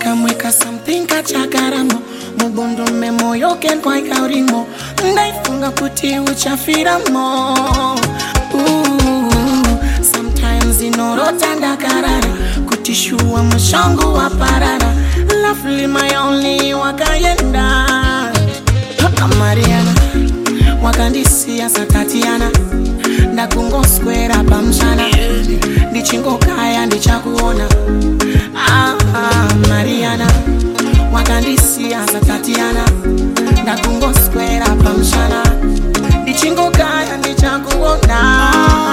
Kamweka something kachakaramo Mubondo memoyo ken kwa ikaurimo Ndaifunga kuti uchafiramo Sometimes inorota ndakarara Kutishua mshangu wa parara Lovely my only wakayenda Mariana Wakandisia satatiana Ndakungoskwera pamshana Ndichingo kaya ndichakuona Mariana Wakandisia satatiana Ndakungoskwera pamshana Ndichingo kaya ndichakuona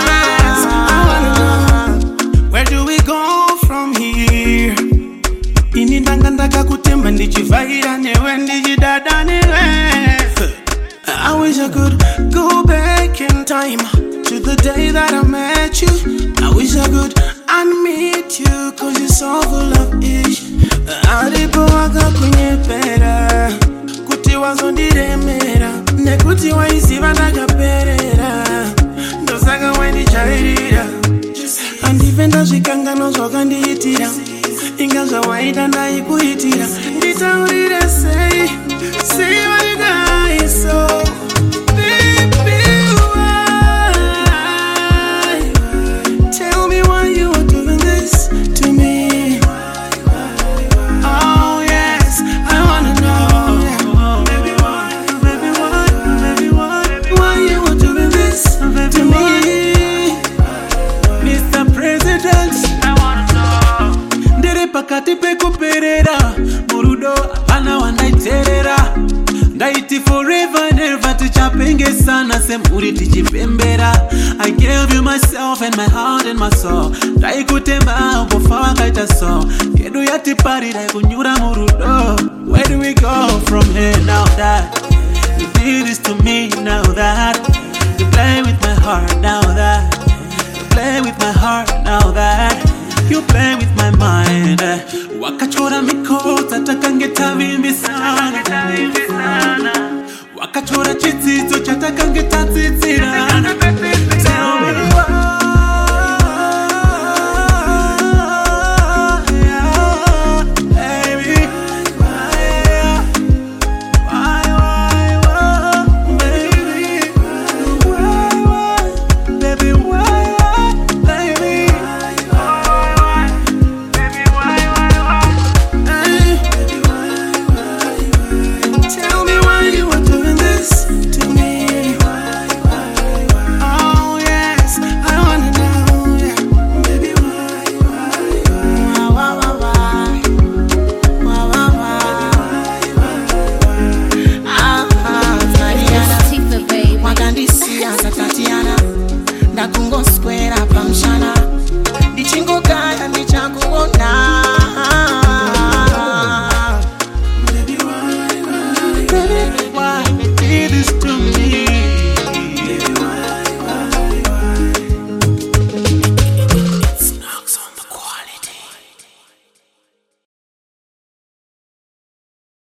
Where do we go from here? Inindangandaka kutemba ndichivaira newe ndichidada newe I wish I could go back in time to the day that I met you. I wish I could unmeet you cause you're so full of ish. Aripo waka kunyepera kuti wazondiremera nekuti waisiva ndakaperera ndosaka wandichairira andipenda zvikangano zvakandiitira inga zvawaida ndaikuitira nditaurire sei sei waidai so pakati pekuperera murudo apana wandaiterera ndaiti forever and ever tichapengesana semuri tichipembera I gave you myself and my heart and my soul ndaikutemba bofa wakaita so yedu yatipari daikunyura murudo where do we go from here now that you did this to me now that you play with my heart now that you play with my heart now that you play with my mind Wakachora mikota takangeta vimbisana Wakachora chitsitso chatakangeta tsitsira